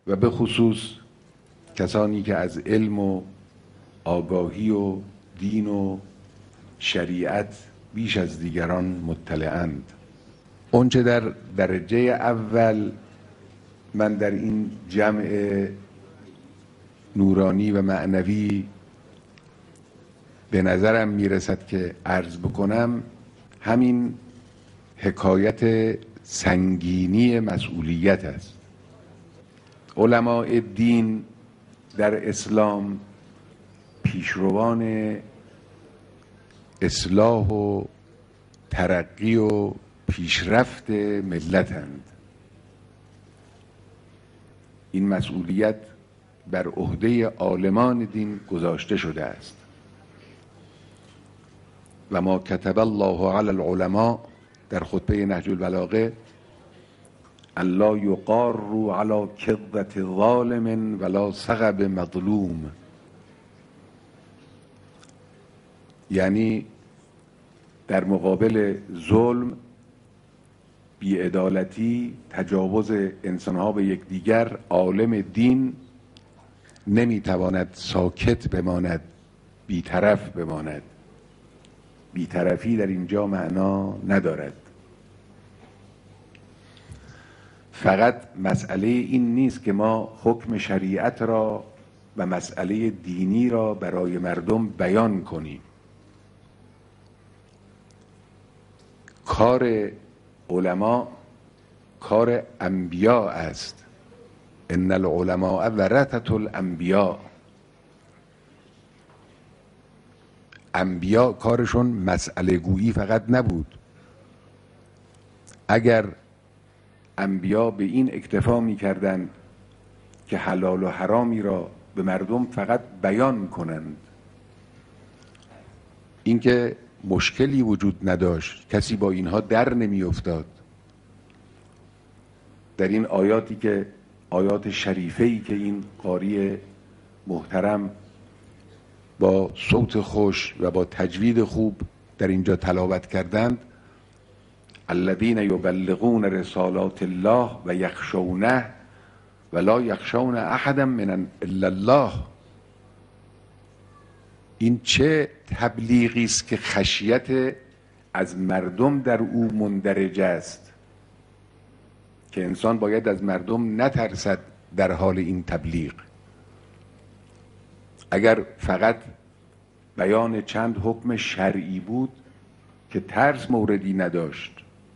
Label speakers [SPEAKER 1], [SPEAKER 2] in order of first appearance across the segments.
[SPEAKER 1] و به خصوص کسانی که از علم و آگاهی و دین و شریعت بیش از دیگران مطلعند. اونچه در درجه اول من در این جمع نورانی و معنوی به نظرم میرسد که عرض بکنم، همین حکایت سنگینی مسئولیت است. علماء دین در اسلام پیشروان اصلاح و ترقی و پیشرفت ملتند. این مسئولیت بر عهده عالمان دین گذاشته شده است و ما کتب الله علی العلماء در خطبه نهج البلاغه الا یقاروا علی کذة ظالم ولا سغب مظلوم، یعنی در مقابل ظلم، بی‌عدالتی، تجاوز انسانها به یکدیگر، عالم دین نمیتواند ساکت بماند، بیطرف بماند. بیطرفی در اینجا معنا ندارد. فقط مسئله این نیست که ما حکم شریعت را و مسئله دینی را برای مردم بیان کنیم. کار علما کار انبیاء است. ان العلماء ورثة الانبیاء. انبیاء کارشون مسئله گویی فقط نبود. اگر انبیاء به این اکتفا می‌کردند که حلال و حرامی را به مردم فقط بیان کنند، اینکه مشکلی وجود نداشت، کسی با اینها در نمی‌افتاد. در این آیاتی که آیات شریفه‌ای که این قاری محترم با صوت خوش و با تجوید خوب در اینجا تلاوت کردند، الذین یبلغون رسالات الله و یخشونه ولا یخشون احدا من الا الله. این چه تبلیغی است که خشیت از مردم در او مندرج است، که انسان باید از مردم نترسد در حال این تبلیغ. اگر فقط بیان چند حکم شرعی بود که ترس موردی نداشت،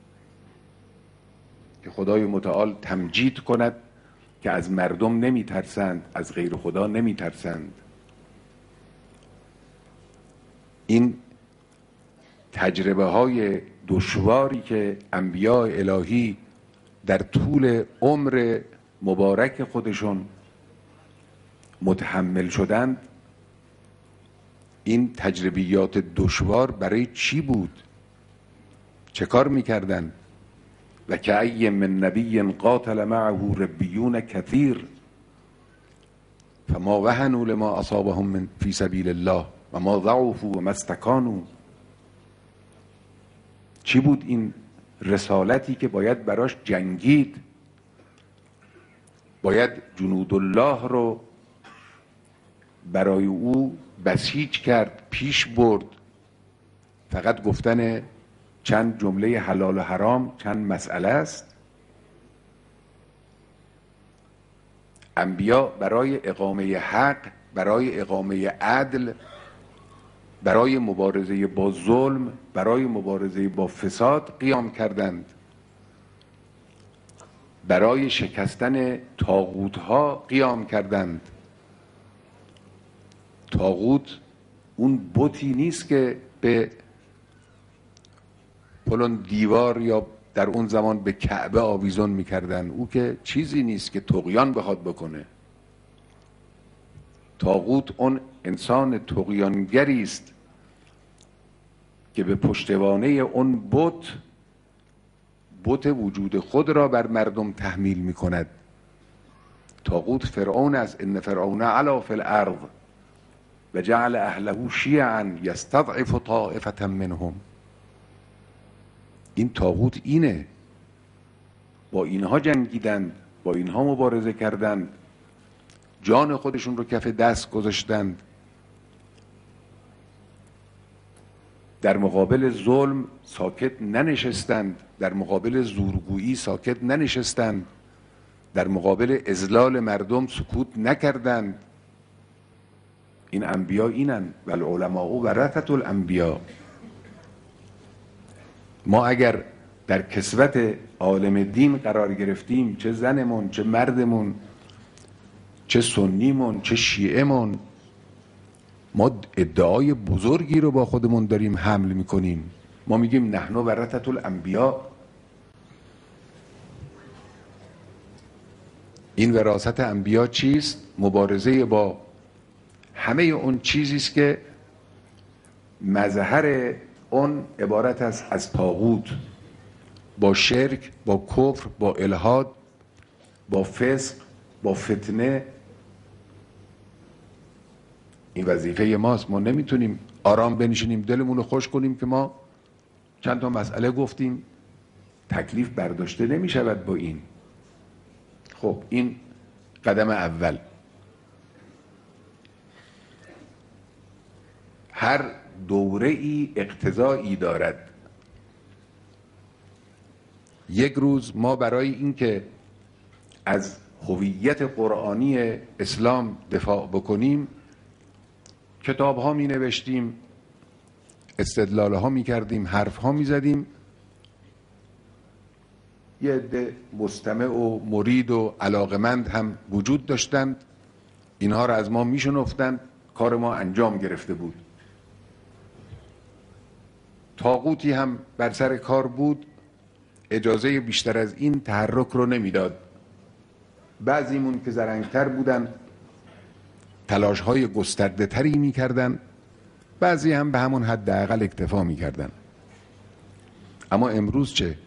[SPEAKER 1] که خدای متعال تمجید کند که از مردم نمی ترسند، از غیر خدا نمی ترسند. این تجربه های دشواری که انبیاء الهی در طول عمر مبارک خودشون متحمل شدند، این تجربیات دشوار برای چی بود؟ چه کار میکردن؟ و کأی من نبی قاتل معه ربیون کثیر فما وهنوا لما اصابهم من فی سبیل الله و ما ضعفوا و ما استکانوا. چی بود این رسالتی که باید براش جنگید؟ باید جنود الله رو برای او بسیج کرد، پیش برد. فقط گفتن چند جمله حلال و حرام چند مسئله است؟ انبیا برای اقامه حق، برای اقامه عدل، برای مبارزه با ظلم، برای مبارزه با فساد قیام کردند. برای شکستن طاغوت‌ها قیام کردند. طاغوت اون بتی نیست که به پلون دیوار یا در اون زمان به کعبه آویزون میکردن. او که چیزی نیست که طغیان بخواد بکنه. طاغوت اون انسان طغیانگری است که به پشتوانه اون بت وجود خود را بر مردم تحمیل میکند. طاغوت فرعون است. ان فرعون علا فی الارض و جعل اهله شیعا یستضعف طائفة منهم. این طاغوت اینه. با اینها جنگیدند، با اینها مبارزه کردند، جان خودشون رو کف دست گذاشتند، در مقابل ظلم ساکت ننشستند، در مقابل زورگویی ساکت ننشستند، در مقابل اذلال مردم سکوت نکردند. این انبیا اینن، والعلماء ورثة الانبیا. ما اگر در کسوت عالم دین قرار گرفتیم، چه زنمون، چه مردمون، چه سنیمون، چه شیعهمون، ما ادعای بزرگی رو با خودمون داریم حمل میکنیم. ما میگیم نحن ورثة الانبیا. این وراثت انبیا چیست؟ مبارزه با همه اون چیزی است که مظهر اون عبارت است از طاغوت، با شرک، با کفر، با الحاد، با فسق، با فتنه. این وظیفه ماست. ما نمیتونیم آرام بنشینیم دلمون رو خوش کنیم که ما چند تا مسئله گفتیم، تکلیف برداشته نمیشود با این. خب این قدم اول. هر دوره ای اقتضایی دارد. یک روز ما برای اینکه از هویت قرآنی اسلام دفاع بکنیم کتاب ها می نوشتیم، استدلال ها می کردیم، حرف ها می زدیم. یه عده مستمع و مرید و علاقمند هم وجود داشتند، اینها را از ما می شنفتند، کار ما انجام گرفته بود. طاغوتی هم بر سر کار بود، اجازه بیشتر از این تحرک رو نمیداد. بعضیمون که زرنگتر بودن تلاش های گسترده تری می کردن، بعضی هم به همون حداقل اکتفا می کردن. اما امروز چه؟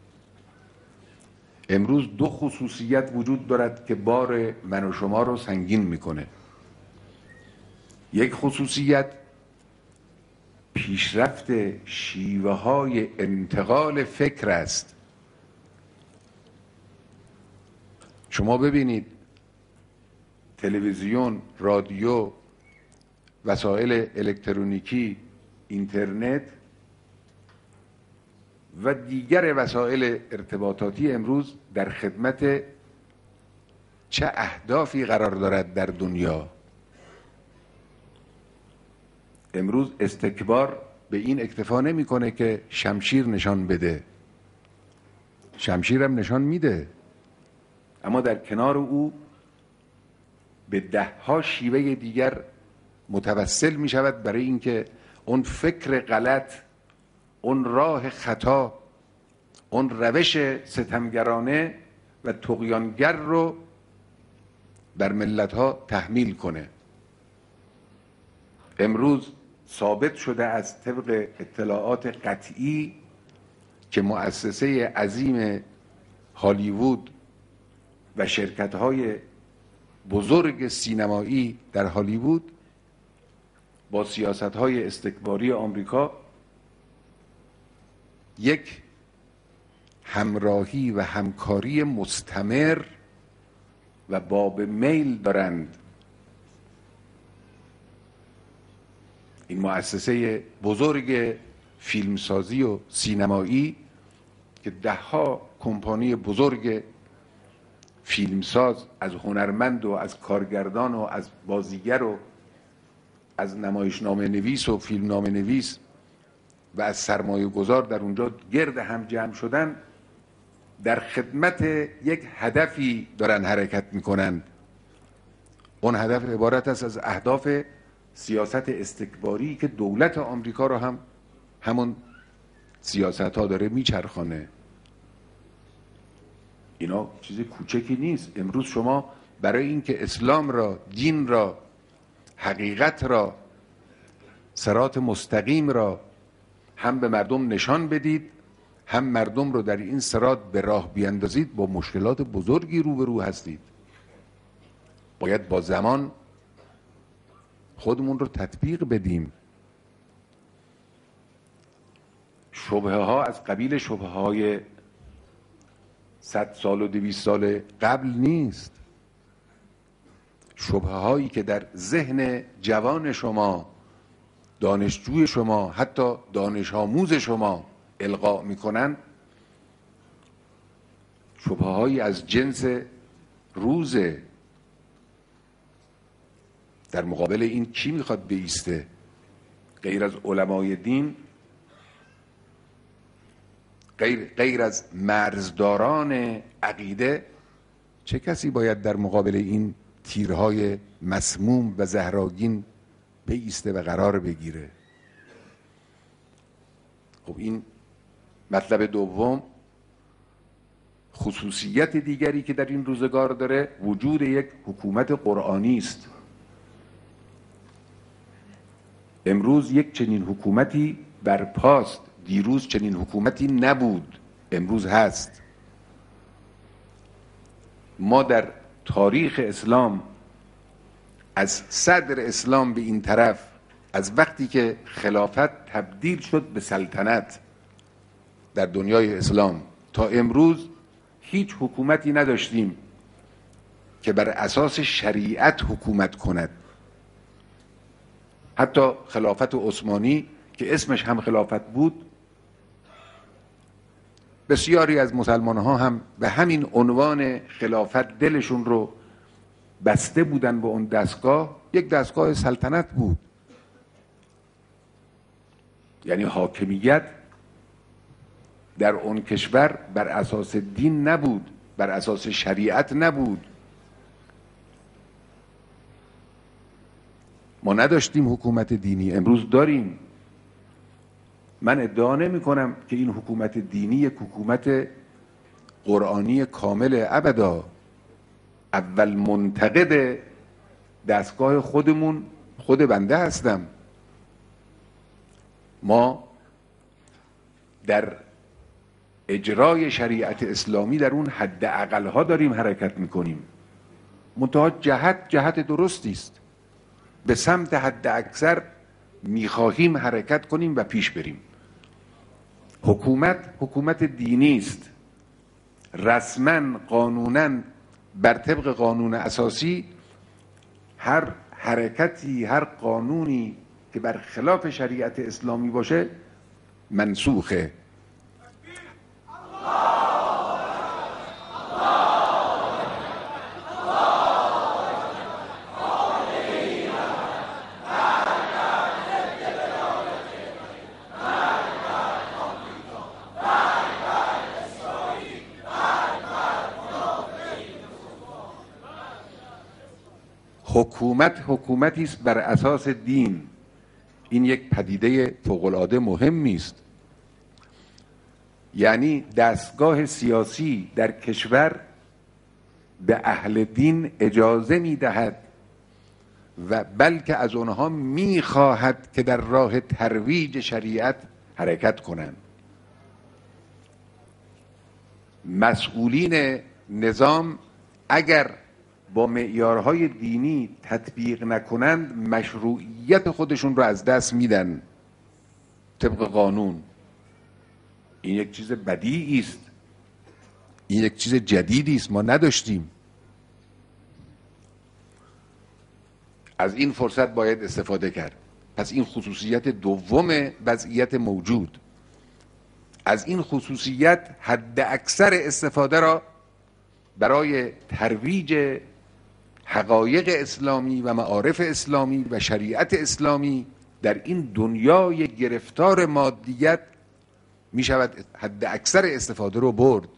[SPEAKER 1] امروز دو خصوصیت وجود دارد که بار من و شما رو سنگین میکنه. یک خصوصیت پیشرفت شیوه های انتقال فکر است. شما ببینید تلویزیون، رادیو، وسایل الکترونیکی، اینترنت و دیگر وسایل ارتباطاتی امروز در خدمت چه اهدافی قرار دارد در دنیا؟ امروز استکبار به این اکتفا نمیکنه که شمشیر نشان بده. شمشیرم نشان میده، اما در کنار او به 10 شیوه دیگر متوسل می شود برای اینکه اون فکر غلط، اون راه خطا، اون روش ستمگرانه و طغیانگر رو بر ملت ها تحمیل کنه. امروز ثابت شده از طبق اطلاعات قطعی که مؤسسه عظیم هالیوود و شرکت‌های بزرگ سینمایی در هالیوود با سیاست‌های استکباری آمریکا یک همراهی و همکاری مستمر و باب میل دارند. این مؤسسه بزرگ فیلمسازی و سینمایی که 10 کمپانی بزرگ فیلمساز از هنرمند و از کارگردان و از بازیگر و از نمایشنامه نویس و فیلمنامه نویس و از سرمایه گذار در اونجا گرد هم جمع شدن، در خدمت یک هدفی دارن حرکت میکنن. اون هدف عبارت است از اهداف سیاست استکباری که دولت آمریکا رو هم همون سیاست ها داره میچرخانه. اینا چیز کوچکی نیست. امروز شما برای اینکه اسلام را، دین را، حقیقت را، صراط مستقیم را هم به مردم نشان بدید، هم مردم رو در این صراط به راه بیاندازید، با مشکلات بزرگی روبرو هستید. باید با زمان خودمون رو تطبیق بدیم. شبهه ها از قبیل شبهه های 100 سال و 200 سال قبل نیست. شبهه هایی که در ذهن جوان شما، دانشجوی شما، حتی دانش آموز شما القا میکنن، شبهه هایی از جنس روزه. در مقابل این کی میخواد بایسته؟ غیر از علمای دین، غیر از مرزداران عقیده، چه کسی باید در مقابل این تیرهای مسموم و زهرآگین بایسته و قرار بگیره؟ خب این مطلب دوم. خصوصیت دیگری که در این روزگار داره وجود یک حکومت قرآنی است. امروز یک چنین حکومتی برپاست. دیروز چنین حکومتی نبود، امروز هست. ما در تاریخ اسلام از صدر اسلام به این طرف، از وقتی که خلافت تبدیل شد به سلطنت در دنیای اسلام تا امروز، هیچ حکومتی نداشتیم که بر اساس شریعت حکومت کند. حتی خلافت عثمانی که اسمش هم خلافت بود، بسیاری از مسلمان ها هم به همین عنوان خلافت دلشون رو بسته بودن به اون دستگاه. یک دستگاه سلطنت بود، یعنی حاکمیت در اون کشور بر اساس دین نبود، بر اساس شریعت نبود. ما نداشتیم حکومت دینی، امروز داریم. من ادعا نمی کنم که این حکومت دینی یک حکومت قرآنی کامل، ابدا. اول منتقد دستگاه خودمون خود بنده هستم. ما در اجرای شریعت اسلامی در اون حد اقلها داریم حرکت میکنیم، منتها جهت درستی است. به سمت حد اکثر میخواهیم حرکت کنیم و پیش بریم. حکومت دینی است. رسما قانونا بر طبق قانون اساسی هر حرکتی، هر قانونی که بر خلاف شریعت اسلامی باشه منسوخه. حکومتی است بر اساس دین. این یک پدیده فوق‌العاده مهمی است. یعنی دستگاه سیاسی در کشور به اهل دین اجازه می‌دهد و بلکه از آنها می‌خواهد که در راه ترویج شریعت حرکت کنند. مسئولین نظام اگر با معیارهای دینی تطبیق نکنند، مشروعیت خودشون رو از دست میدن طبق قانون. این یک چیز بدیعی است، این یک چیز جدیدی است، ما نداشتیم. از این فرصت باید استفاده کرد. پس این خصوصیت دوم وضعیت موجود. از این خصوصیت حد اکثر استفاده را برای ترویج حقایق اسلامی و معارف اسلامی و شریعت اسلامی در این دنیای گرفتار مادیت می شود حد اکثر استفاده رو برد.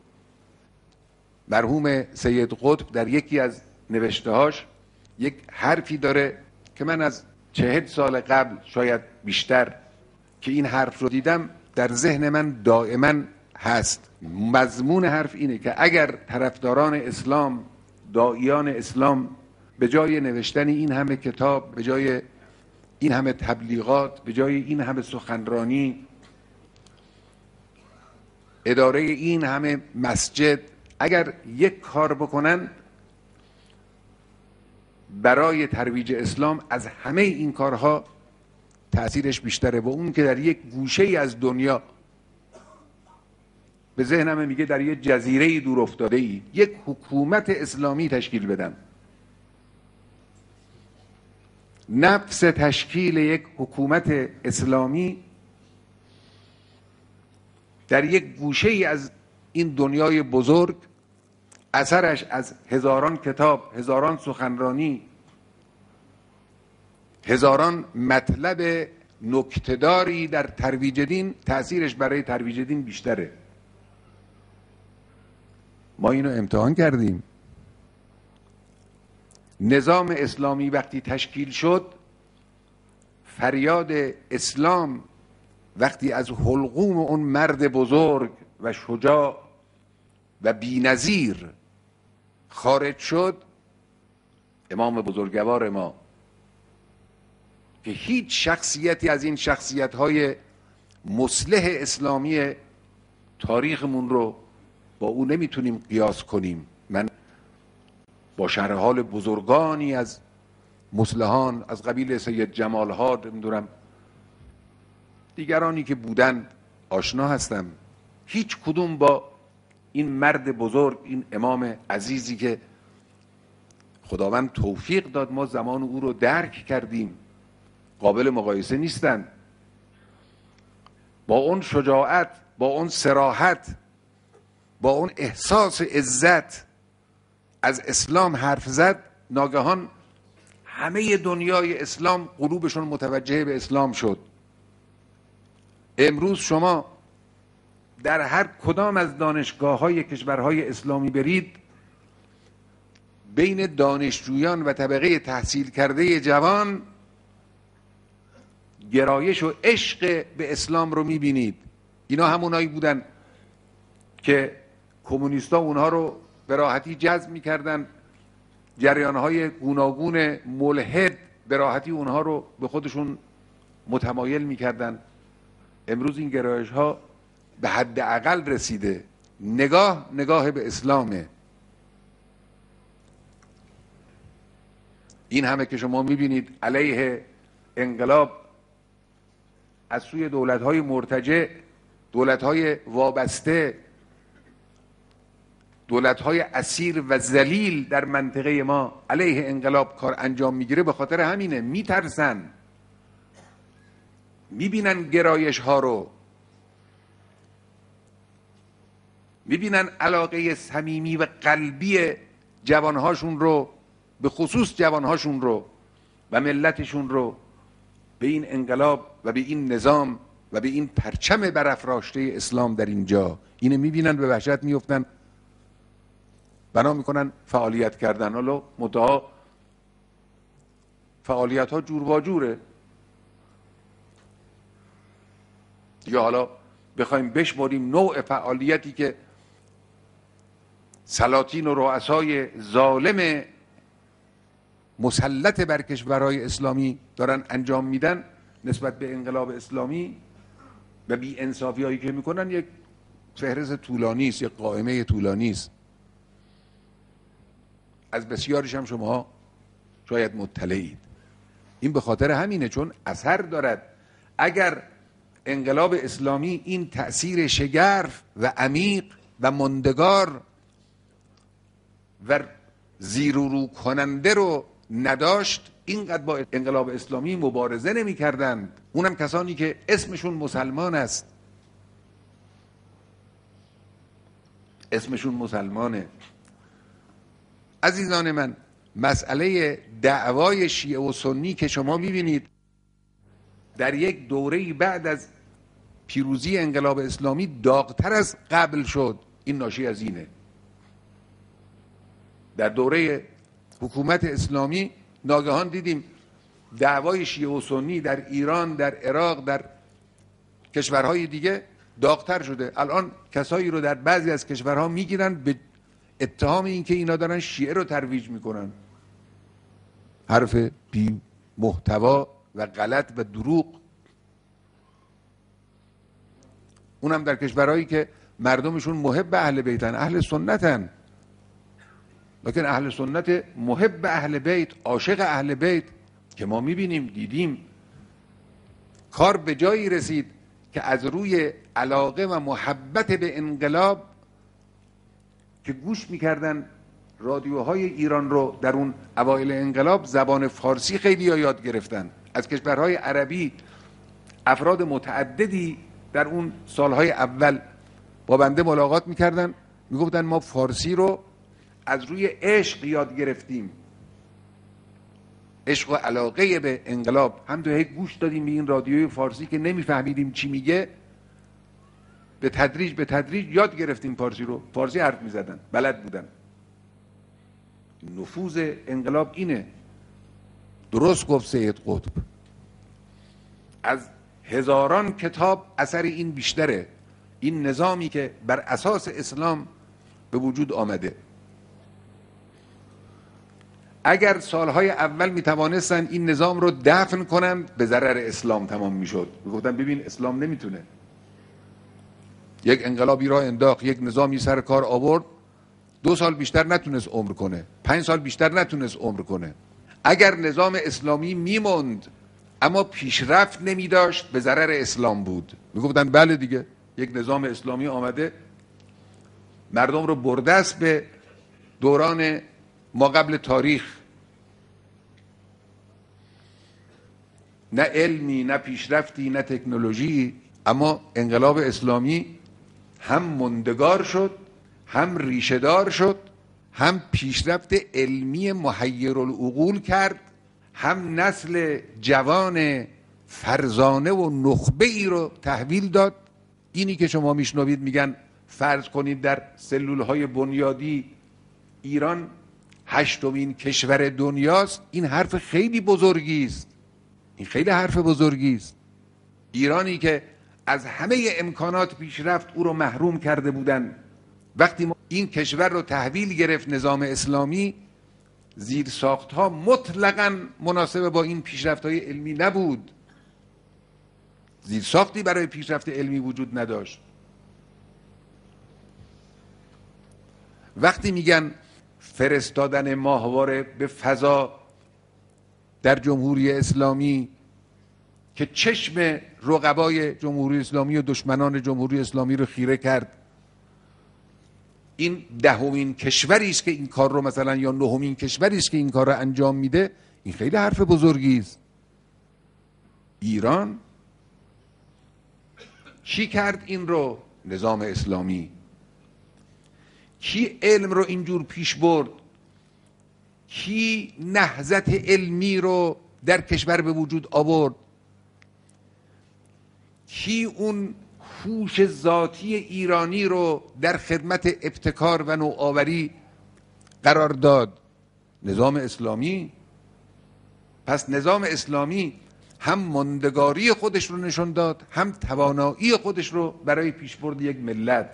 [SPEAKER 1] مرحوم سید قطب در یکی از نوشته‌هاش یک حرفی داره که من از 40 سال قبل، شاید بیشتر، که این حرف رو دیدم در ذهن من دائما هست. مضمون حرف اینه که اگر طرفداران اسلام، داعیان اسلام، به جای نوشتن این همه کتاب، به جای این همه تبلیغات، به جای این همه سخنرانی، اداره این همه مسجد، اگر یک کار بکنن برای ترویج اسلام، از همه این کارها تأثیرش بیشتره و اون که در یک گوشه ای از دنیا به ذهنم میگه در یه جزیره دور افتاده ای یک حکومت اسلامی تشکیل بدم. نفس تشکیل یک حکومت اسلامی در یک گوشه ای از این دنیای بزرگ، اثرش از هزاران کتاب، هزاران سخنرانی، هزاران مطلب نکته‌داری در ترویج دین، تأثیرش برای ترویج دین بیشتره. ما اینو امتحان کردیم. نظام اسلامی وقتی تشکیل شد، فریاد اسلام وقتی از حلقوم اون مرد بزرگ و شجاع و بی‌نظیر خارج شد، امام بزرگوار ما که هیچ شخصیتی از این شخصیت‌های مصلح اسلامی تاریخمون رو با او نمیتونیم قیاس کنیم. من با شرح حال بزرگانی از مصلحان از قبیل سید جمال ها، نمیدونم دیگرانی که بودن، آشنا هستم. هیچ کدوم با این مرد بزرگ، این امام عزیزی که خداوند توفیق داد ما زمان او رو درک کردیم، قابل مقایسه نیستن. با اون شجاعت، با اون صراحت، با اون احساس عزت از اسلام حرف زد، ناگهان همه دنیای اسلام قلوبشون متوجه به اسلام شد. امروز شما در هر کدام از دانشگاه‌های کشورهای اسلامی برید، بین دانشجویان و طبقه تحصیل کرده جوان گرایش و عشق به اسلام رو میبینید. اینا همونایی بودن که کمونیستا اونها رو به راحتی جذب میکردن، جریانهای گوناگون ملحد به راحتی اونها رو به خودشون متمایل میکردن. امروز این گرایش ها به حداقل رسیده. نگاه به اسلامه. این همه که شما میبینید علیه انقلاب از سوی دولت‌های مرتجع، دولت‌های وابسته، دولت‌های اسیر و ذلیل در منطقه ما علیه انقلاب کار انجام میگیره، به خاطر همینه. میترسن، میبینن گرایش ها رو، میبینن علاقه صمیمی و قلبی جوانهاشون رو، به خصوص جوانهاشون رو و ملتشون رو به این انقلاب و به این نظام و به این پرچم برافراشته اسلام در اینجا، اینه میبینن، به وحشت میفتن، بنا میکنن فعالیت کردن. حالا مدعا فعالیت ها جور و جوره، یا حالا بخوایم بشماریم نوع فعالیتی که سلاطین و رؤسای ظالم مسلط بر کشورهای اسلامی دارن انجام میدن نسبت به انقلاب اسلامی و بی انصافی هایی که میکنن، یک فهرست طولانی است، یک قائمه طولانی است. از بسیارش هم شما شاید مطلعید. این به خاطر همینه، چون اثر دارد. اگر انقلاب اسلامی این تأثیر شگرف و عمیق و ماندگار و زیر و رو کننده رو نداشت، اینقدر با انقلاب اسلامی مبارزه نمی کردند. اونم کسانی که اسمشون مسلمان است، اسمشون مسلمانه. عزیزان من، مسئله دعوای شیعه و سنی که شما میبینید در یک دوره‌ای بعد از پیروزی انقلاب اسلامی داغ‌تر از قبل شد، این ناشی از اینه. در دوره حکومت اسلامی ناگهان دیدیم دعوای شیعه و سنی در ایران، در عراق، در کشورهای دیگه داغ‌تر شده. الان کسایی رو در بعضی از کشورها میگیرن به اتهام این که اینا دارن شیعه رو ترویج میکنن. حرف بی محتوا و غلط و دروغ. اونم در کشورهایی که مردمشون محب اهل بیتن، اهل سنتن، لیکن اهل سنت محب اهل بیت، عاشق اهل بیت که ما میبینیم، دیدیم. کار به جایی رسید که از روی علاقه و محبت به انقلاب که گوش میکردن رادیوهای ایران رو در اون اوایل انقلاب، زبان فارسی خیلی ها یاد گرفتن. از کشورهای عربی افراد متعددی در اون سالهای اول با بنده ملاقات میکردن، میگفتن ما فارسی رو از روی عشق یاد گرفتیم، عشق و علاقه به انقلاب. هم تو گوش دادیم به این رادیوی فارسی که نمیفهمیدیم چی میگه، به تدریج یاد گرفتیم فارسی رو. فارسی حرف میزدن، بلد بودن. نفوذ انقلاب اینه. درست گفت سید قطب، از هزاران کتاب اثر این بیشتره. این نظامی که بر اساس اسلام به وجود آمده، اگر سالهای اول میتوانستن این نظام رو دفن کنند، به ضرر اسلام تمام میشد. میگفتن ببین اسلام نمیتونه. یک انقلابی را انداخت، یک نظامی سر کار آورد، 2 سال بیشتر نتونست عمر کنه، 5 سال بیشتر نتونست عمر کنه. اگر نظام اسلامی میموند اما پیشرفت نمیداشت، به ضرر اسلام بود. میگفتن بله دیگه، یک نظام اسلامی آمده مردم رو برده است به دوران ما قبل تاریخ، نه علمی، نه پیشرفتی، نه تکنولوژی. اما انقلاب اسلامی هم مندگار شد، هم ریشه‌دار شد، هم پیشرفت علمی محیرالعقول کرد، هم نسل جوان فرزانه و نخبه ای رو تحویل داد. اینی که شما میشنوید میگن فرض کنید در سلولهای بنیادی ایران 8مین کشور دنیاست، این حرف خیلی بزرگی است. این خیلی حرف بزرگی است. ایرانی که از همه امکانات پیشرفت او رو محروم کرده بودن، وقتی ما این کشور رو تحویل گرفت نظام اسلامی، زیرساخت‌ها مطلقاً مناسب با این پیشرفت‌های علمی نبود. زیرساختی برای پیشرفت علمی وجود نداشت. وقتی میگن فرستادن ماهواره به فضا در جمهوری اسلامی که چشم رقبای جمهوری اسلامی و دشمنان جمهوری اسلامی رو خیره کرد، این 10مین کشوری است که این کار رو مثلا، یا 9مین کشوری است که این کار رو انجام میده، این خیلی حرف بزرگی است. ایران چی کرد این رو؟ نظام اسلامی. کی علم رو اینجور پیش برد؟ کی نهضت علمی رو در کشور به وجود آورد؟ کی اون هوش ذاتی ایرانی رو در خدمت ابتکار و نوآوری قرار داد؟ نظام اسلامی. پس نظام اسلامی هم ماندگاری خودش رو نشون داد، هم توانایی خودش رو برای پیشبرد یک ملت.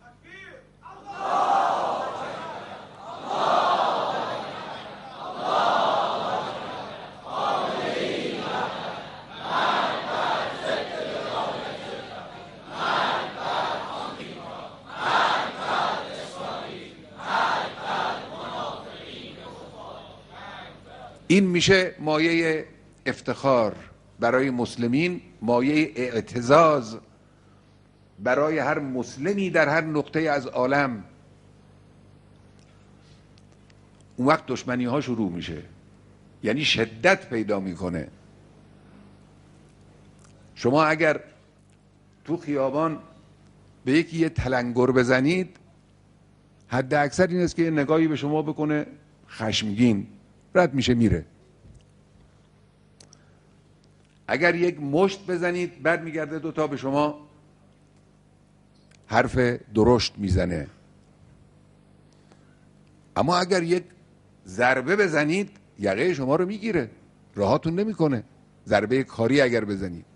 [SPEAKER 1] این میشه مایه افتخار برای مسلمین، مایه اعتزاز برای هر مسلمی در هر نقطه از عالم. اون وقت دشمنی ها شروع میشه، یعنی شدت پیدا میکنه. شما اگر تو خیابان به یکی یه تلنگر بزنید، حد اکثر این است که نگاهی به شما بکنه خشمگین، رد میشه میره. اگر یک مشت بزنید بعد میگرده 2 تا به شما حرف درشت میزنه. اما اگر یک ضربه بزنید یقه شما رو میگیره، راهاتون نمیکنه. ضربه کاری اگر بزنید،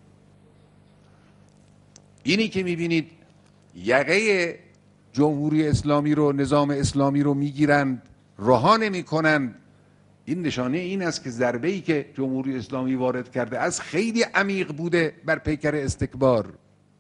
[SPEAKER 1] اینی که میبینید یقه جمهوری اسلامی رو، نظام اسلامی رو میگیرند، رها نمیکنند، این نشانه این است که ضربه‌ای که جمهوری اسلامی وارد کرده از خیلی عمیق بوده بر پیکر استکبار.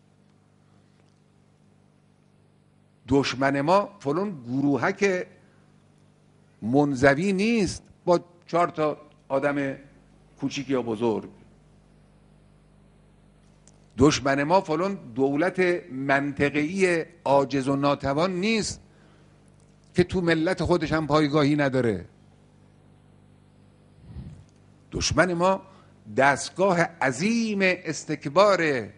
[SPEAKER 1] دشمن ما فلان گروهک منزوی نیست با 4 تا آدم کوچیک یا بزرگ. دشمن ما فلان دولت منطقه‌ای عاجز و ناتوان نیست که تو ملت خودش هم پایگاهی نداره. دشمن ما دستگاه عظیم استکباره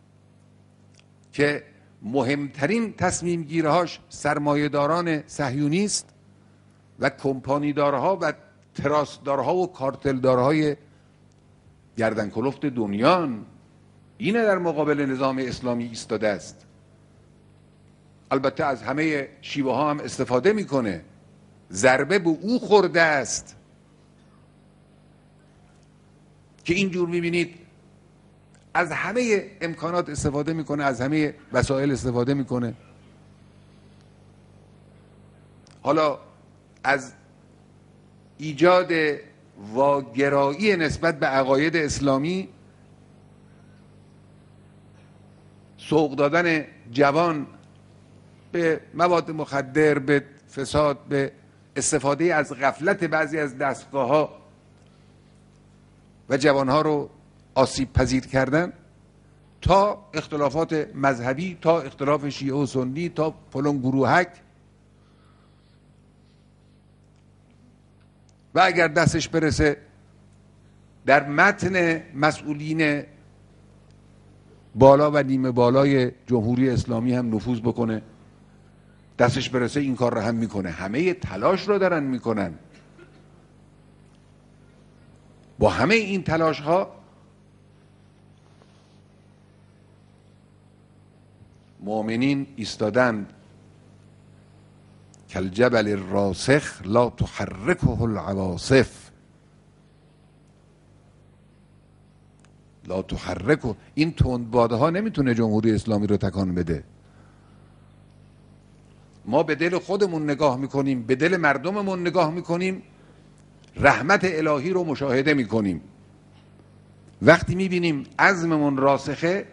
[SPEAKER 1] که مهمترین تصمیم گیرهاش سرمایه‌داران صهیونیست و کمپانیدارها و تراستدارها و کارتلدارهای گردن کلفت دنیان. اینه در مقابل نظام اسلامی ایستاده است. البته از همه شیوه ها هم استفاده میکنه. ضربه به او خورده است که اینجور میبینید از همه امکانات استفاده میکنه، از همه وسایل استفاده میکنه. حالا از ایجاد واگرایی نسبت به عقاید اسلامی، سوق دادن جوان به مواد مخدر، به فساد، به استفاده از غفلت بعضی از دستگاه‌ها و جوانها رو آسیب پذیر کردن، تا اختلافات مذهبی، تا اختلاف شیعه و سنی، تا فلان گروهک. و اگر دستش برسه در متن مسئولین بالا و نیمه بالای جمهوری اسلامی هم نفوذ بکنه، دستش برسه این کار رو هم میکنه. همه تلاش رو دارن میکنن. با همه این تلاش ها مؤمنین ایستادند کالجبل الراسخ لا تحرکه العواصف. لا تحرکه، این تندباده ها نمیتونه جمهوری اسلامی رو تکان بده. ما به دل خودمون نگاه میکنیم، به دل مردممون نگاه میکنیم، رحمت الهی رو مشاهده میکنیم. وقتی میبینیم عزممون راسخه،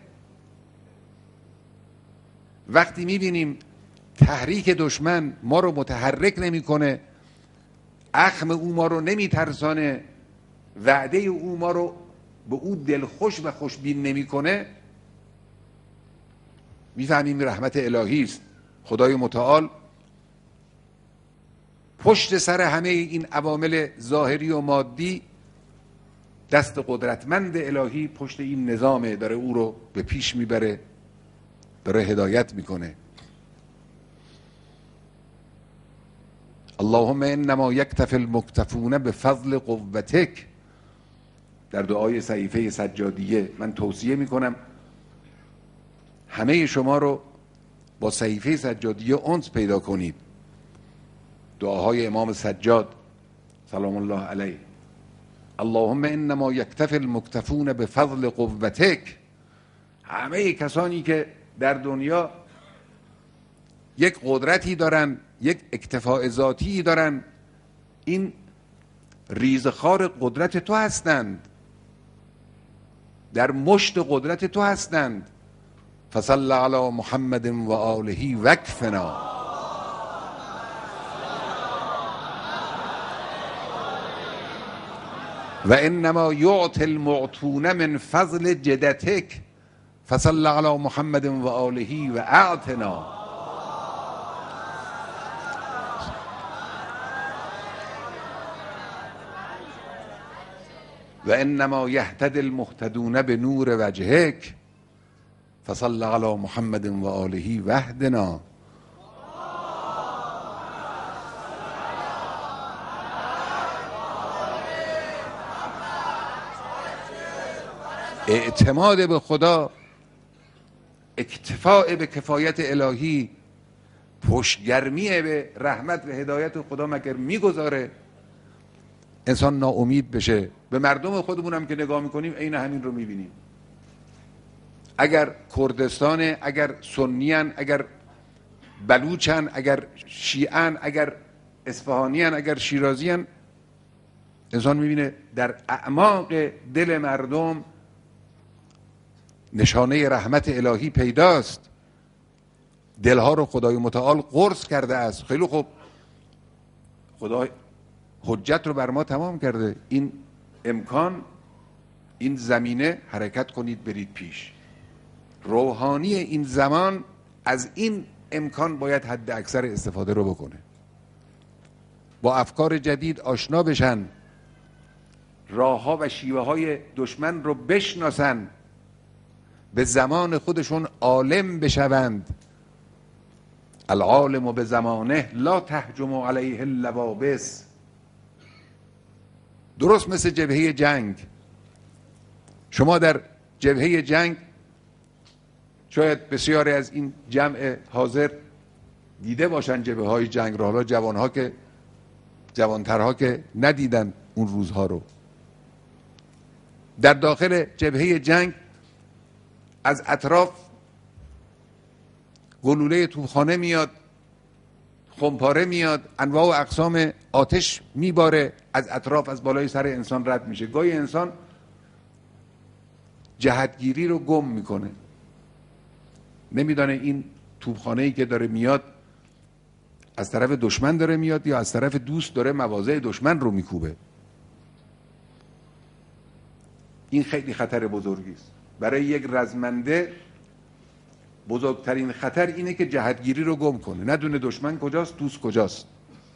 [SPEAKER 1] وقتی میبینیم تحریک دشمن ما رو متحرک نمیکنه، اخم او ما رو نمیترسانه، وعده او ما رو به او دلخوش و خوشبین نمیکنه، میفهمیم رحمت الهی است. خدای متعال پشت سر همه این عوامل ظاهری و مادی دست قدرتمند الهی پشت این نظامه، داره او رو به پیش میبره، داره هدایت میکنه. اللهم انما یکتفی المکتفون بفضل قوتک. در دعای صحیفه سجادیه من توصیه میکنم همه شما رو با صحیفه سجادیه انس پیدا کنید. دعاهای امام سجاد سلام الله علیه. اللهم انما یکتفی المکتفون بفضل قوتک. همه کسانی که در دنیا یک قدرتی دارن، یک اکتفاء ذاتی دارن، این ریزخوار قدرت تو هستند، در مشت قدرت تو هستند. فصل علی محمد و آله وکفنا. و انما یعطی المعطون من فضل جدتک. فصل علی محمد و آله و اعطنا. و انما یهتدی المهتدون بنور وجهک. فصل علی محمد و آله واهدنا. اعتماد به خدا، اکتفاء به کفایت الهی، پشتگرمی به رحمت و هدایت خدا مگر میگذاره انسان ناامید بشه؟ به مردم خودمون هم که نگاه میکنیم عین همین رو میبینیم. اگر کردستان، اگر سنیان، اگر بلوچن، اگر شیعن، اگر اصفهانیان، اگر شیرازیان، انسان میبینه در اعماق دل مردم نشانه رحمت الهی پیداست. دلها رو خدای متعال قرص کرده است. خیلی خوب، خدا حجت رو بر ما تمام کرده. این امکان، این زمینه، حرکت کنید برید پیش. روحانی این زمان از این امکان باید حد اکثر استفاده رو بکنه، با افکار جدید آشنا بشن، راهها و شیوه های دشمن رو بشناسن، به زمان خودشون عالم بشوند. العالم به زمانه لا تهجم علیه اللوابس. درست مثل جبهه جنگ. شما در جبهه جنگ شاید بسیاری از این جمع حاضر دیده باشن جبهه های جنگ رو، حالا جوانترها که ندیدن اون روزها رو. در داخل جبهه جنگ از اطراف گلوله توپخانه میاد، خمپاره میاد، انواع و اقسام آتش میباره، از اطراف از بالای سر انسان رد میشه. گاهی انسان جهتگیری رو گم میکنه، نمیدانه این توپخانه‌ای که داره میاد از طرف دشمن داره میاد یا از طرف دوست داره مواضع دشمن رو میکوبه. این خیلی خطر بزرگی است. برای یک رزمنده بزرگترین خطر اینه که جهتگیری رو گم کنه، ندونه دشمن کجاست، دوست کجاست.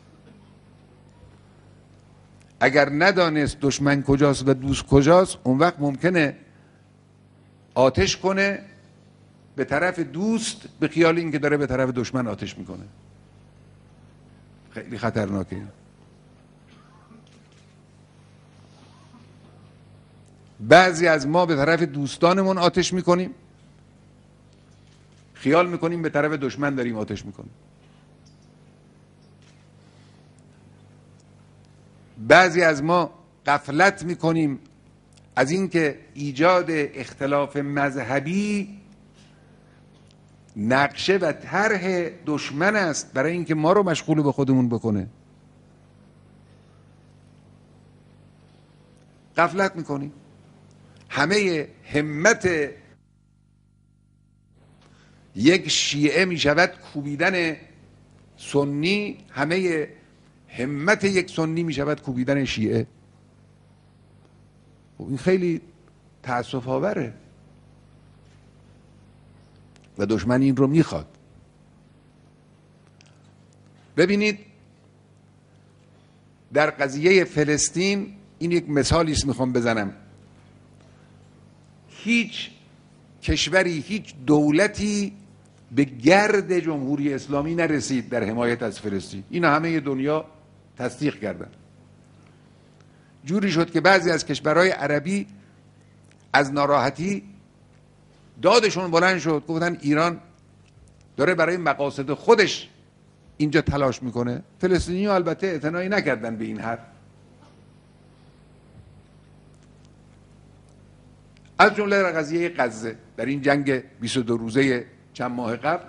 [SPEAKER 1] اگر ندانست دشمن کجاست و دوست کجاست، اون وقت ممکنه آتش کنه به طرف دوست به خیال اینکه داره به طرف دشمن آتش میکنه. خیلی خطرناکه. بعضی از ما به طرف دوستانمون آتش میکنیم، خیال میکنیم به طرف دشمن داریم آتش میکنیم. بعضی از ما غفلت میکنیم از اینکه ایجاد اختلاف مذهبی نقشه و طرح دشمن است برای اینکه ما رو مشغول به خودمون بکنه. غفلت میکنیم. همه همت یک شیعه میشود کوبیدن سنی، همه همت یک سنی میشود کوبیدن شیعه. این خیلی تأسف آوره و دشمن این رو میخواد. ببینید در قضیه فلسطین این یک مثالی است میخوام بزنم. هیچ کشوری، هیچ دولتی به گرد جمهوری اسلامی نرسید در حمایت از فلسطین. این همه دنیا تصدیق کردن. جوری شد که بعضی از کشورهای عربی از ناراحتی دادشون بلند شد، گفتن ایران داره برای مقاصد خودش اینجا تلاش میکنه. فلسطینی‌ها البته اعتنایی نکردن به این حرف. از جمله در قضیه غزه، در این جنگ 22 روزه چند ماه قبل،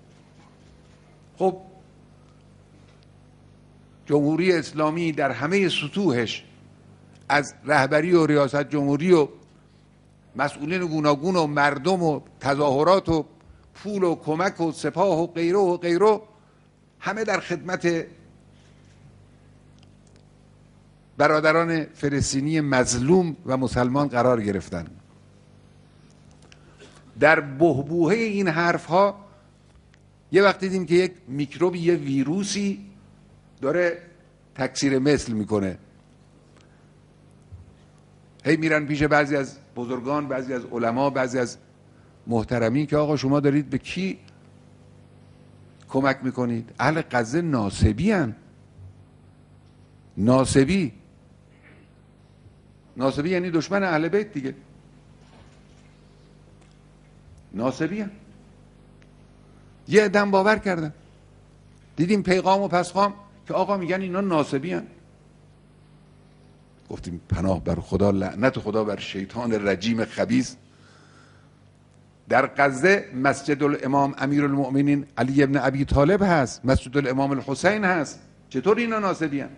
[SPEAKER 1] خب جمهوری اسلامی در همه سطوحش از رهبری و ریاست جمهوری و مسئولین گوناگون و مردم و تظاهرات و پول و کمک و سپاه و غیره همه در خدمت برادران فلسطینی مظلوم و مسلمان قرار گرفتن. در بحبوحه این حرف ها یه وقت دیدیم که یک میکروب، یه ویروسی داره تکثیر مثل میکنه. هی میرن پیش بعضی از بزرگان، بعضی از علما، بعضی از محترمین که آقا شما دارید به کی کمک میکنید؟ اهل غزه ناصبی هن. ناصبی یعنی دشمن اهل بیت دیگه. ناصبی هن. یه عدم باور کردن. دیدیم پیغام و پسخام که آقا میگن اینا ناصبی هن. گفتیم پناه بر خدا، لعنت خدا بر شیطان رجیم خبیث. در غزه مسجد الامام امیر المؤمنین علی ابن ابی طالب هست، مسجد الامام الحسین هست. چطور اینا ناصبی هن؟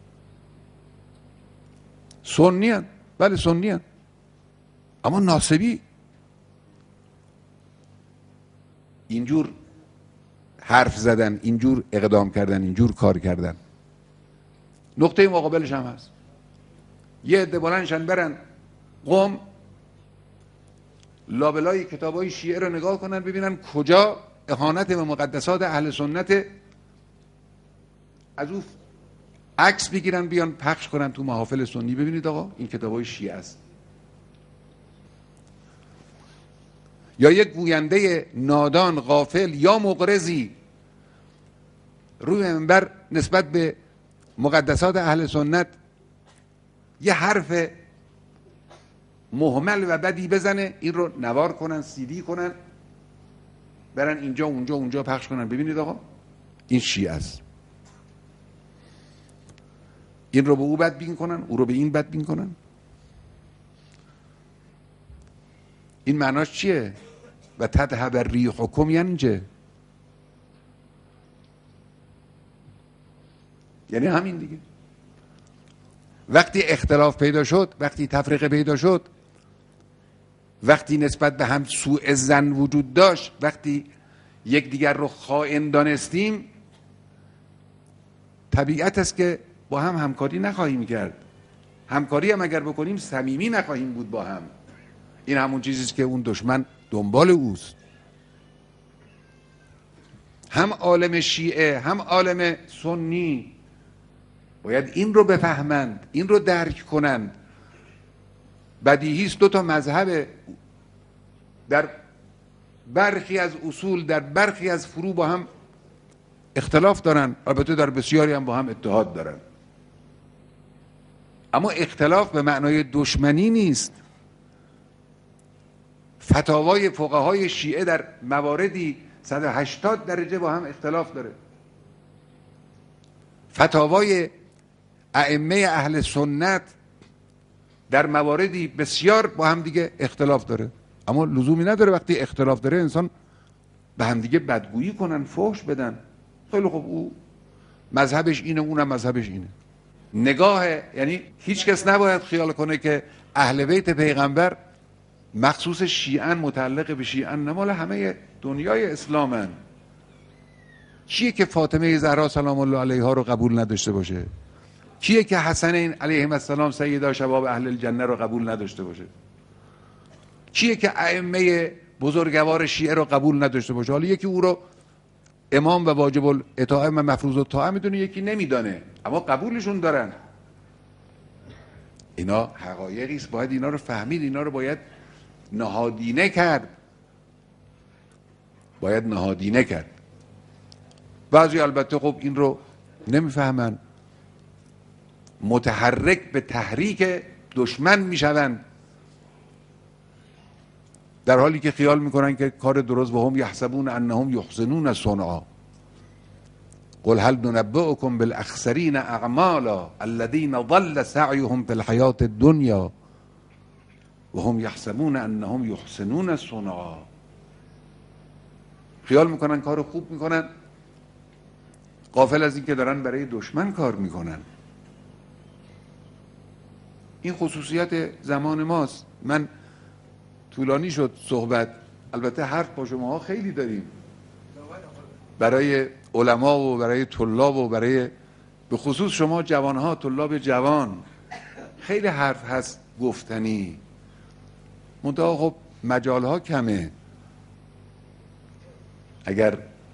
[SPEAKER 1] سنی هن. بله سنی هن. اما ناصبی. اینجور حرف زدن، اینجور اقدام کردن، اینجور کار کردن. نقطه مقابلش هم هست. یه عده بلندشن برن قم لابلای کتابای شیعه رو نگاه کنن ببینن کجا اهانت به مقدسات اهل سنت، از او عکس بگیرن بیان پخش کنن تو محافل سنی. ببینید آقا این کتابای شیعه است. یا یک گوینده نادان غافل یا مغرضی روی منبر نسبت به مقدسات اهل سنت یه حرف مهمل و بدی بزنه، این رو نوار کنن، CD کنن، برن اینجا اونجا پخش کنن. ببینید آقا این شیعه است. این رو به او بدبین کنن، او رو به این بدبین کنن. این معناش چیه؟ و تذهب ریحکم ینجه، یعنی همین دیگه. وقتی اختلاف پیدا شد، وقتی تفرقه پیدا شد، وقتی نسبت به هم سوء ظن وجود داشت، وقتی یکدیگر رو خائن دانستیم، طبیعت است که با هم همکاری نخواهیم کرد. همکاری هم اگر بکنیم صمیمی نخواهیم بود با هم. این همون چیزی است که اون دشمن دنبال اوست. هم عالم شیعه هم عالم سنی باید این رو بفهمند، این رو درک کنند. بدیهی است دو تا مذهب در برخی از اصول، در برخی از فروع با هم اختلاف دارن، البته در بسیاری هم با هم اتحاد دارن. اما اختلاف به معنای دشمنی نیست. فتاوای فقهای شیعه در مواردی 180 درجه با هم اختلاف داره. فتاوای ائمه اهل سنت در مواردی بسیار با هم دیگه اختلاف داره. اما لزومی نداره وقتی اختلاف داره انسان به هم دیگه بدگویی کنن، فحش بدن. خیلی خوب، او مذهبش اینه، اونم مذهبش اینه. نگاه، یعنی هیچ کس نباید خیال کنه که اهل بیت پیغمبر مخصوص شیعن، متعلق به شیعن، نه، مال همه دنیای اسلامن. چیه که فاطمه زهرا سلام الله علیها رو قبول نداشته باشه؟ کیه که حسنین علیهم السلام سیدا شباب اهل الجنه رو قبول نداشته باشه؟ کیه که ائمه بزرگوار شیعه رو قبول نداشته باشه؟ حالا یکی او رو امام و واجب الاطاعه و مفروض الطاعه میدونه، یکی نمیدانه، اما قبولشون دارن. اینا حقایقی است، باید اینا رو فهمید، اینا رو باید نهادینه کرد. باید نهادینه کرد. بعضی البته خب این رو نمیفهمن، متحرک به تحریک دشمن میشوند، در حالی که خیال میکنن که کار درست. و هم یحسبون انهم یحسنون صنعا قل هل ننبئکم بالاخسرین اعمالا الذین ضل سعیهم فی الحیاة الدنیا و هم یحسبون انهم یحسنون صنعا. خیال میکنن کار خوب میکنن، غافل از این که دارن برای دشمن کار میکنن. این خصوصیت زمان ماست. من طولانی شد صحبت، البته حرف با شما ها خیلی داریم، برای علما و برای طلاب و برای به خصوص شما جوان ها، طلاب جوان، خیلی حرف هست گفتنی. منتها خب مجال ها کمه. اگر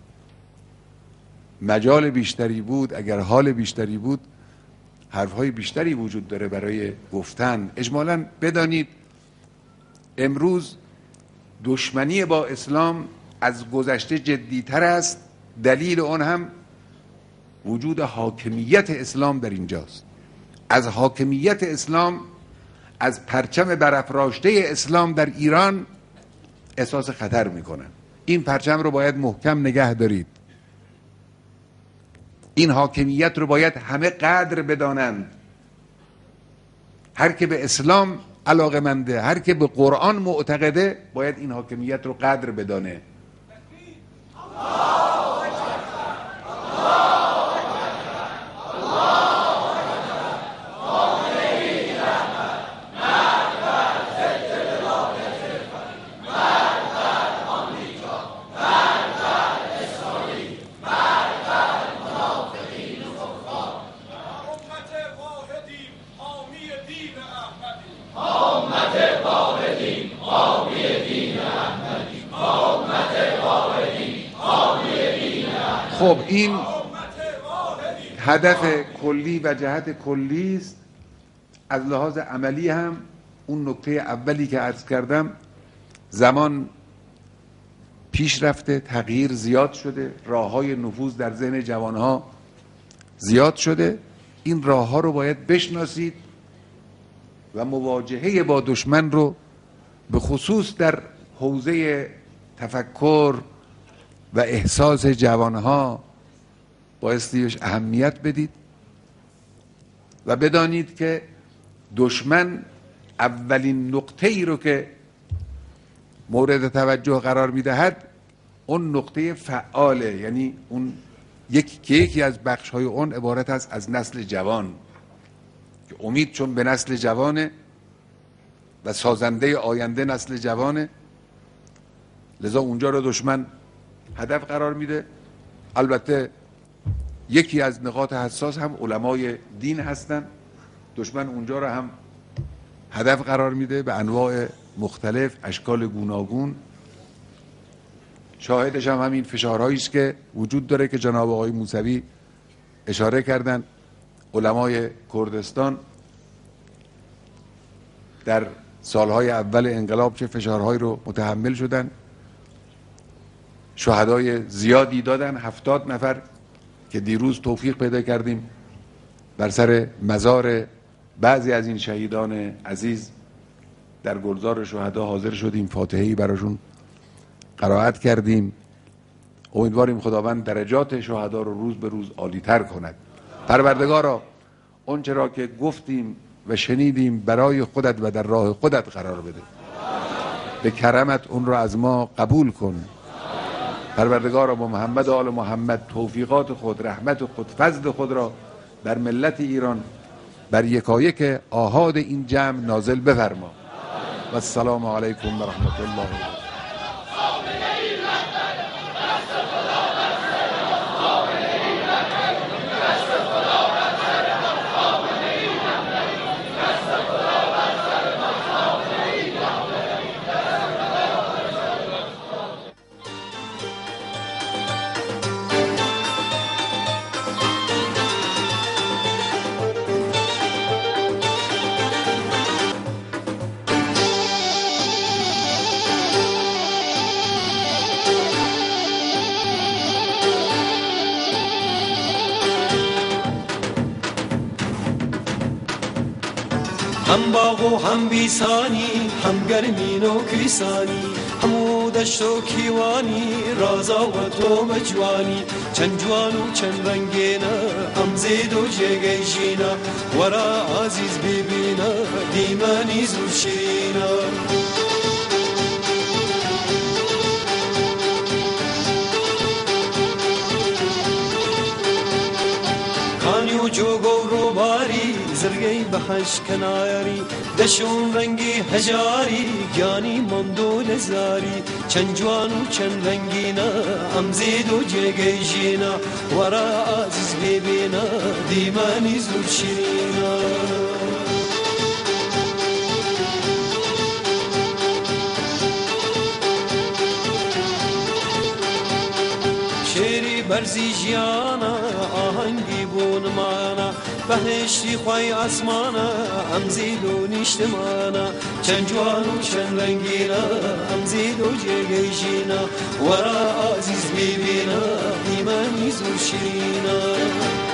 [SPEAKER 1] مجال بیشتری بود، اگر حال بیشتری بود، حرف های بیشتری وجود داره برای گفتن. اجمالاً بدانید امروز دشمنی با اسلام از گذشته جدیتر است. دلیل اون هم وجود حاکمیت اسلام در اینجاست. از حاکمیت اسلام، از پرچم برافراشته اسلام در ایران احساس خطر میکنن. این پرچم رو باید محکم نگه دارید. این حاکمیت رو باید همه قدر بدانند. هر که به اسلام علاقه‌منده، هر که به قرآن معتقده، باید این حاکمیت رو قدر بدانه.
[SPEAKER 2] امت واحدیم حامی دین
[SPEAKER 1] خب این هدف کلی و جهت کلی است. از لحاظ عملی هم اون نکته اولی که عرض کردم، زمان پیش رفته، تغییر زیاد شده، راه‌های نفوذ در ذهن جوانها زیاد شده. این راه‌ها رو باید بشناسید و مواجهه با دشمن رو به خصوص در حوزه تفکر و احساس جوانها بایستی بهش اهمیت بدید و بدانید که دشمن اولین نقطه ای رو که مورد توجه قرار میدهد اون نقطه فعاله، یعنی اون یکی از بخش های اون عبارت است از نسل جوان که امید چون به نسل جوانه و سازنده آینده نسل جوانه، لذا اونجا رو دشمن هدف قرار میده. البته یکی از نقاط حساس هم علمای دین هستن، دشمن اونجا رو هم هدف قرار میده به انواع مختلف، اشکال گوناگون. شاهدش هم همین فشارهایی است که وجود داره که جناب آقای موسوی اشاره کردن. علمای کردستان در سالهای اول انقلاب چه فشارهایی رو متحمل شدن، شهدای زیادی دادن، 70 نفر که دیروز توفیق پیدا کردیم بر سر مزار بعضی از این شهیدان عزیز در گلزار شهدا حاضر شدیم، فاتحه‌ای براشون قرائت کردیم. امیدواریم خداوند درجات شهدا رو روز به روز عالی‌تر کند. پروردگارا اونچه را که گفتیم و شنیدیم برای خودت و در راه خودت قرار بده، به کرمت اون را از ما قبول کن. پروردگارا با محمد و آل محمد توفیقات خود، رحمت خود، فضل خود را بر ملت ایران، بر یکایک آحاد این جمع نازل بفرما. و السلام علیکم و رحمت الله.
[SPEAKER 2] هم باغ و هم بیسانی، هم گرمین و کریسانی، همو دشت و کیوانی، رازا و تو مجوانی، چند جوان و چند رنگینا، هم زید و جگه جینا، ورا عزیز ببینا، دیمانی زور شیرینا. کانیو جوگو رو باری، زرگی بخش کناری، دشون رنگی هجاری، گیانی مندو لزاری، چند جوان و چند رنگینا، هم زید و جگه جینا، ورا عزیز ببینا، دیمانی زور شیرینا. شیری برزی جیانا، آهنگی بونمانا، بهشتی خوای آسمانا، هم زید و نیشتمانا، چند جوان و چند رنگینا، هم زید و جگه جینا، ورا عزیز ببینا، دیمانی زور شیرینا.